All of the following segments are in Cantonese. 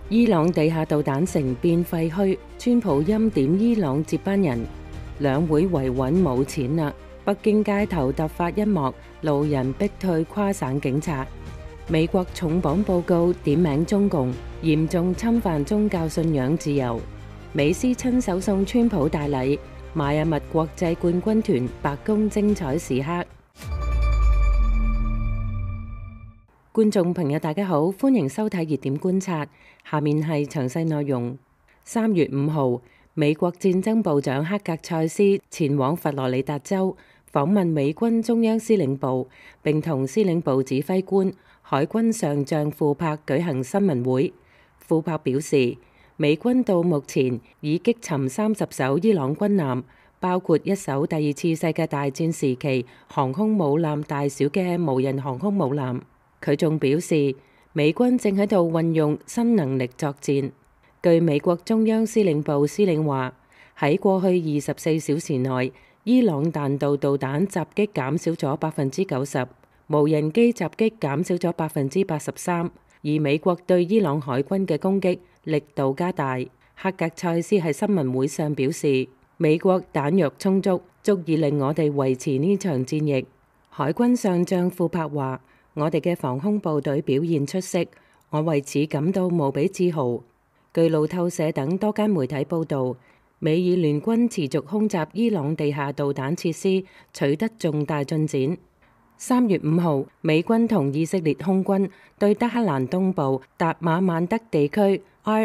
伊朗地下導彈城變廢墟，川普欽點伊朗接班人，兩會維穩冇錢啦。北京街頭突發一幕，路人逼退跨省警察。美國重磅報告點名中共，嚴重侵犯宗教信仰自由。美斯親手送川普大禮，邁阿密國際冠軍團白宮精彩時刻。觀眾朋友大家好，歡迎收睇熱點觀察，下面係詳細內容。3月5號，美國戰爭部長克格塞斯前往佛羅里達州訪問美軍中央司令部，並同司令部指揮官海軍上將庫珀舉行新聞會。庫珀表示，美軍到目前已擊沉30艘伊朗軍艦，包括一艘第二次世界大戰時期航空母艦大小嘅無人航空母艦。佢仲表示，美軍正喺度運用新能力作戰。據美國中央司令部司令話，喺過去24小時內，伊朗彈道導彈襲擊減少咗90%，無人機襲擊減少咗83%，而美國對伊朗海軍嘅攻擊力度加大。克格塞斯喺新聞會上表示，美國彈藥充足，足以令我哋維持呢場戰役。海軍上將庫珀話，我哋嘅防空部隊表現出色，我為此感到無比自豪。據路透社等多間媒體報導，美以聯軍持續空襲伊朗地下導彈設施，取得重大進展。3月5號，美軍同以色列空軍對德黑蘭東部達馬曼德地區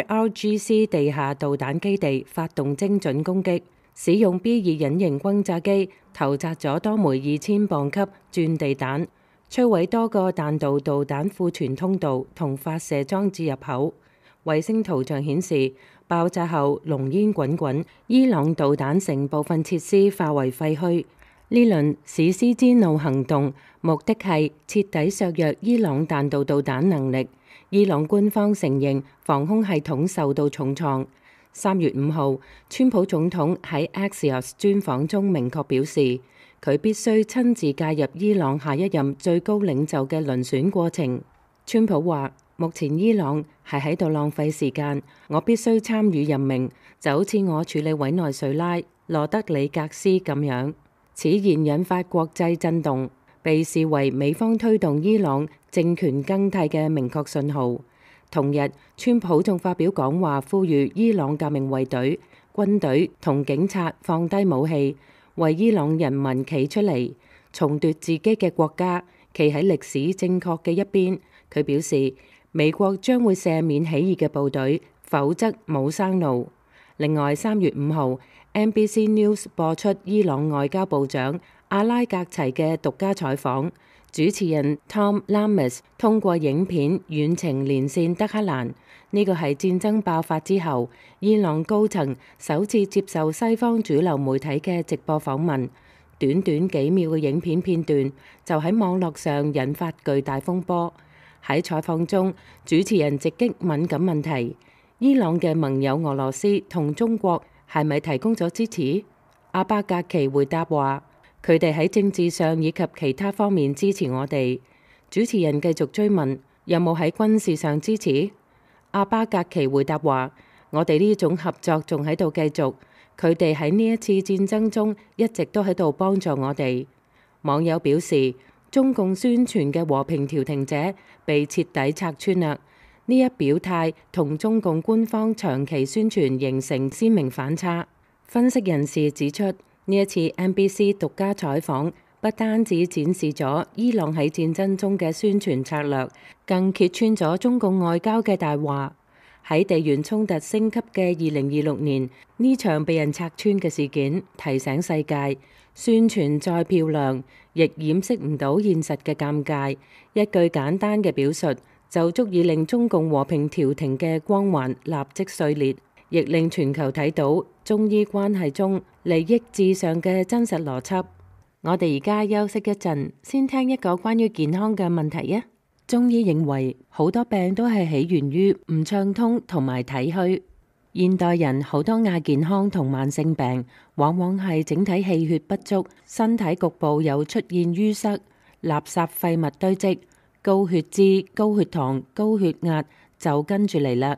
IRGC 地下導彈基地發動精準攻擊，使用 B2 隱形轟炸機投擲咗多枚2000磅級鑽地彈，摧毀多個彈道導彈庫存通道同發射裝置入口。衛星圖像顯示，爆炸後濃煙滾滾，伊朗導彈城部分設施化為廢墟。呢輪史詩之怒行動目的係徹底削弱伊朗彈道導彈能力。伊朗官方承認防空系統受到重創。3月5號，川普總統喺 Axios 專訪中明確表示，佢必須親自介入伊朗下一任最高領袖嘅遴選過程。川普話，目前伊朗係喺度浪費時間，我必須參與任命，就好似我處理委內瑞拉、羅德里格斯咁樣。此言引發國際震動，被視為美方推動伊朗政權更替嘅明確信號。同日，川普仲發表講話，呼籲伊朗革命衛隊、軍隊同警察放低武器，為伊朗人民企出嚟，重奪自己嘅國家，企喺歷史正確嘅一邊。佢表示，美國將會赦免起義嘅部隊，否則冇生路。另外，3月5號，NBC News 播出伊朗外交部長阿拉格齊嘅獨家採訪，主持人 Tom Lamis 通過影片遠程連線德黑蘭。呢個係戰爭爆發之後，伊朗高層首次接受西方主流媒體嘅直播訪問。短短幾秒嘅影片片段就喺網絡上引發巨大風波。喺採訪中，主持人直擊敏感問題：伊朗嘅盟友俄羅斯同中國係咪提供咗支持？阿巴格奇回答話，佢哋喺政治上以及其他方面支持我哋。主持人繼續追問，有冇喺軍事上支持？阿巴格奇回答話，我哋呢種合作仲喺度繼續，佢哋喺呢一次戰爭中一直都喺度幫助我哋。網友表示，中共宣傳嘅和平調停者被徹底拆穿啦。呢一表態同中共官方長期宣傳形成鮮明反差。分析人士指出，呢一次 NBC 獨家採訪不單止展示咗伊朗喺戰爭中嘅宣傳策略，更揭穿咗中共外交嘅大話。喺地緣衝突升級嘅2026年，呢場被人拆穿嘅事件提醒世界，宣傳再漂亮，亦掩飾唔到現實嘅尷尬。一句簡單嘅表述就足以令中共和平調停嘅光環立即碎裂，亦令全球睇到中伊關係中利益至上嘅真實邏輯。我哋而家休息一陣，先聽一個關於健康嘅問題啊！中醫認為好多病都係起源於唔暢通同埋體虛。現代人好多亞健康同慢性病，往往係整體氣血不足，身體局部有出現淤塞、垃圾廢物堆積、高血脂、高血糖、高血壓就跟住嚟啦。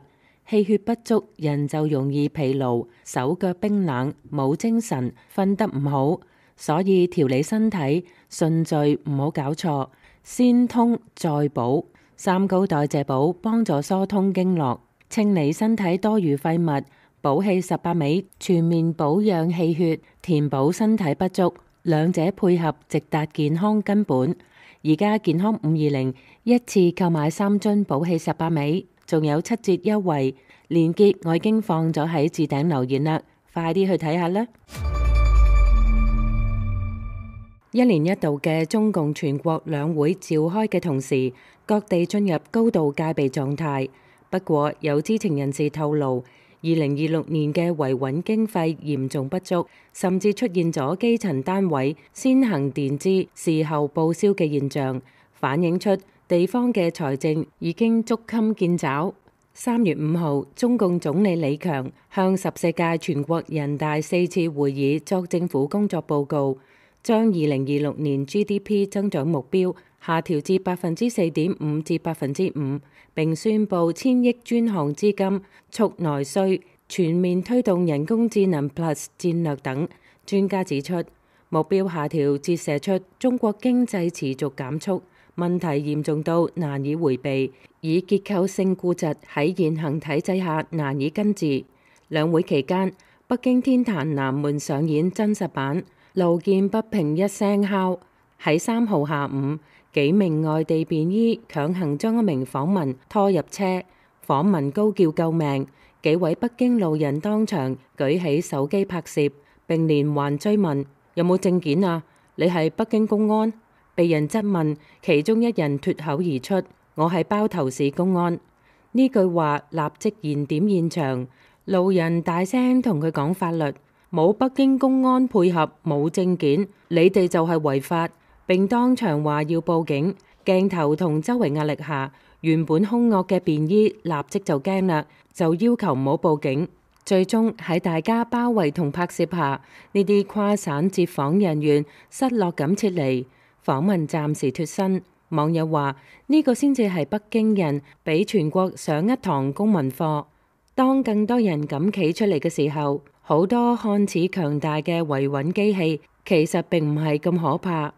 氣血不足，人就容易疲勞、手腳冰冷、冇精神、瞓得唔好。所以調理身體順序唔好搞錯，先通再補。三高代謝補幫助疏通經絡，清理身體多餘廢物。補氣18味全面保養氣血，填補身體不足，兩者配合直達健康根本。而家健康520一次購買3樽補氣18味，仲有7折優惠，鏈接我已經放咗喺置頂留言啦，快啲去睇下啦！一年一度嘅中共全國兩會召開嘅同時，各地進入高度戒備狀態。不過有知情人士透露，2026年嘅維穩經費嚴重不足，甚至出現咗基層單位先行墊資、事後報銷嘅現象，反映出地方嘅財政已經捉襟見肘。3月5號，中共總理李強向14屆全國人大4次會議作政府工作報告，將2026年 GDP 增長目標下調至4.5%至5%，並宣布1000億專項資金促內需，全面推動人工智能 Plus 戰略等。專家指出，目標下調折射出中國經濟持續減速，問題嚴重到難以迴避，以結構性痼疾喺現行體制下難以根治。兩會期間，北京天壇南門上演真實版。路見不平一聲敲，喺3號下午，幾名外地便衣強行將一名訪民拖入車，訪民高叫救命，幾位北京路人當場舉起手機拍攝，並連環追問有冇證件啊？你係北京公安？被人質問，其中一人脫口而出：我係包頭市公安。呢句話立即燃點現場，路人大聲同佢講法律。冇北京公安配合，冇證件，你哋就係違法，並當場話要報警。鏡頭同周圍壓力下，原本兇惡嘅便衣立即就驚啦，就要求唔好報警。最終喺大家包圍同拍攝下，呢啲跨省接訪人員失落咁撤離，訪民暫時脫身。網友話呢個先至係北京人俾全國上一堂公民課。當更多人敢企出嚟嘅時候，好多看似強大嘅維穩機器，其實並唔係咁可怕。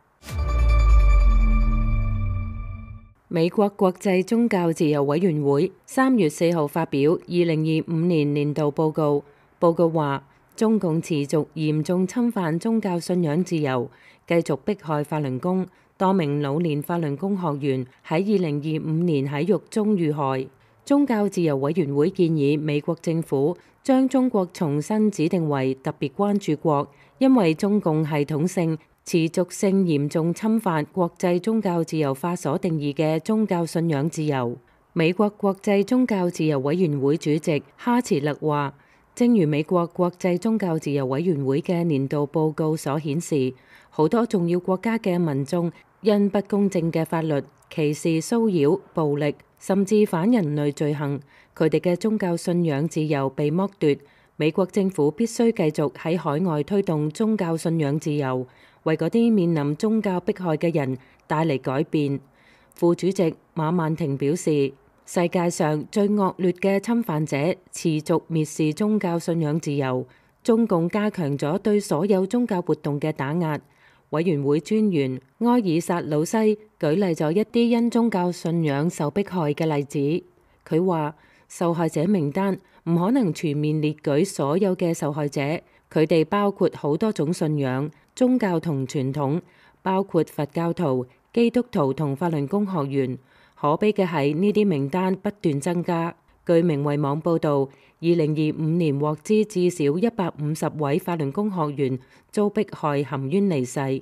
美國國際宗教自由委員會3月4號發表2025年年度報告，報告話中共持續嚴重侵犯宗教信仰自由，繼續迫害法輪功，多名老年法輪功學員喺2025年喺獄中遇害。宗教自由委員會建議美國政府將中國重新指定為特別關注國，因為中共系統性、持續性嚴重侵犯國際宗教自由法所定義嘅宗教信仰自由。美國國際宗教自由委員會主席哈茨勒話，正如美國國際宗教自由委員會嘅年度報告所顯示，好多重要國家嘅民眾因不公正嘅法律、歧視、騷擾、暴力，甚至反人類罪行，佢哋嘅宗教信仰自由被剝奪。美國政府必須繼續喺海外推動宗教信仰自由，為嗰啲面臨宗教迫害嘅人帶嚟改變。副主席馬曼婷表示，世界上最惡劣嘅侵犯者持續蔑視宗教信仰自由，中共加強咗對所有宗教活動嘅打壓。委員會專員埃爾薩魯西舉例咗一啲因宗教信仰受迫害嘅例子。佢話受害者名單唔可能全面列舉所有嘅受害者，佢哋包括好多種信仰、宗教同傳統，包括佛教徒、基督徒同法輪功學員。可悲嘅係呢啲名單不斷增加。據明慧網報導，2025年獲知至少150位法輪功學員遭迫害含冤離世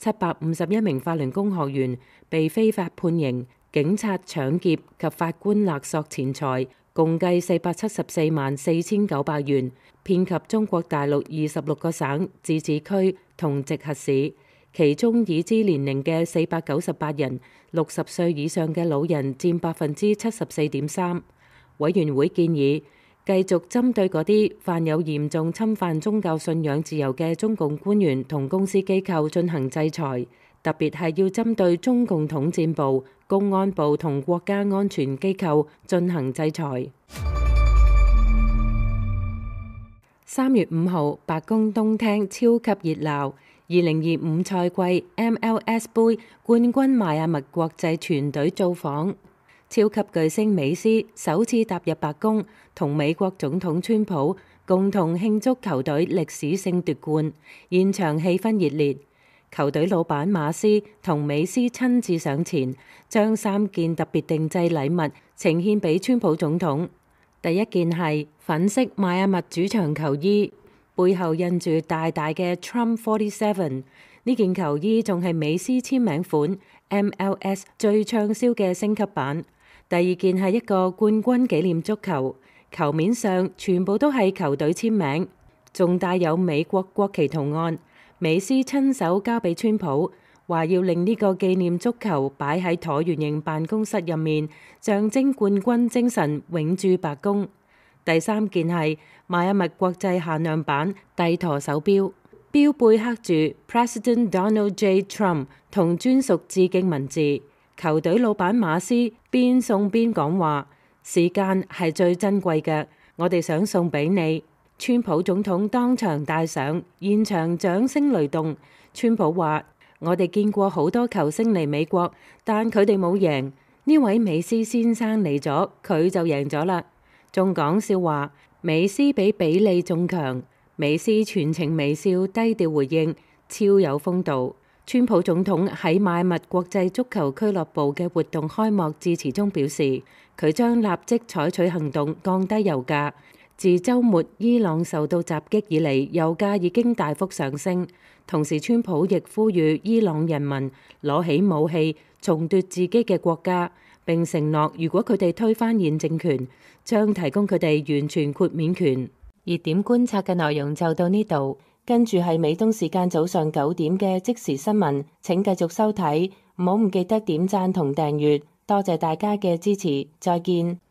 ，751名法輪功學員被非法判刑，警察搶劫及法官勒索錢財，共計474萬4900元，遍及中國大陸26個省、自治區同直轄市。其中已知年齡嘅498人，60歲以上嘅老人佔74.3%。委員會建議繼續針對嗰啲犯有嚴重侵犯宗教信仰自由嘅中共官員同公司機構進行制裁，特別係要針對中共統戰部、公安部同國家安全機構進行制裁。 3月5號，白宮東廳超級熱鬧，2025賽季 MLS 杯冠軍邁阿密國際全隊造訪。超級巨星美斯首次踏入白宮，同美國總統川普共同慶祝球隊歷史性奪冠，現場氣氛熱烈。球隊老闆馬斯同美斯親自上前，將3件特別定製禮物呈獻俾川普總統。第一件係粉色邁阿密主場球衣，背後印住大大嘅 Trump 47。呢件球衣仲係美斯簽名款 ，MLS 最暢銷嘅升級版。第二件係一個冠軍紀念足球，球面上全部都係球隊簽名，仲帶有美國國旗圖案。美斯親手交俾川普，話要令呢個紀念足球擺喺橢圓形辦公室入面，象徵冠軍精神永駐白宮。第三件係邁阿密國際限量版帝舵手錶，錶背刻住 President Donald J. Trump 同專屬致敬文字。球隊老闆馬斯邊送邊講話：時間係最珍貴嘅，我哋想送俾你。川普總統當場戴上，現場掌聲雷動。川普話：我哋見過好多球星嚟美國，但佢哋冇贏。呢位美斯先生嚟咗，佢就贏咗啦。仲講笑話，美斯比比利仲強。美斯全程微笑，低調回應，超有風度。川普總統喺邁阿密國際足球俱樂部嘅活動開幕致辭中表示，佢將立即採取行動降低油價。自週末伊朗受到襲擊以嚟，油價已經大幅上升。同時，川普亦呼籲伊朗人民攞起武器，重奪自己嘅國家，並承諾如果佢哋推翻現政權，將提供佢哋完全豁免權。熱點觀察嘅內容就到呢度。跟住係美東時間早上9點嘅即時新聞，請繼續收睇，唔好唔記得點讚同訂閱，多謝大家嘅支持，再見。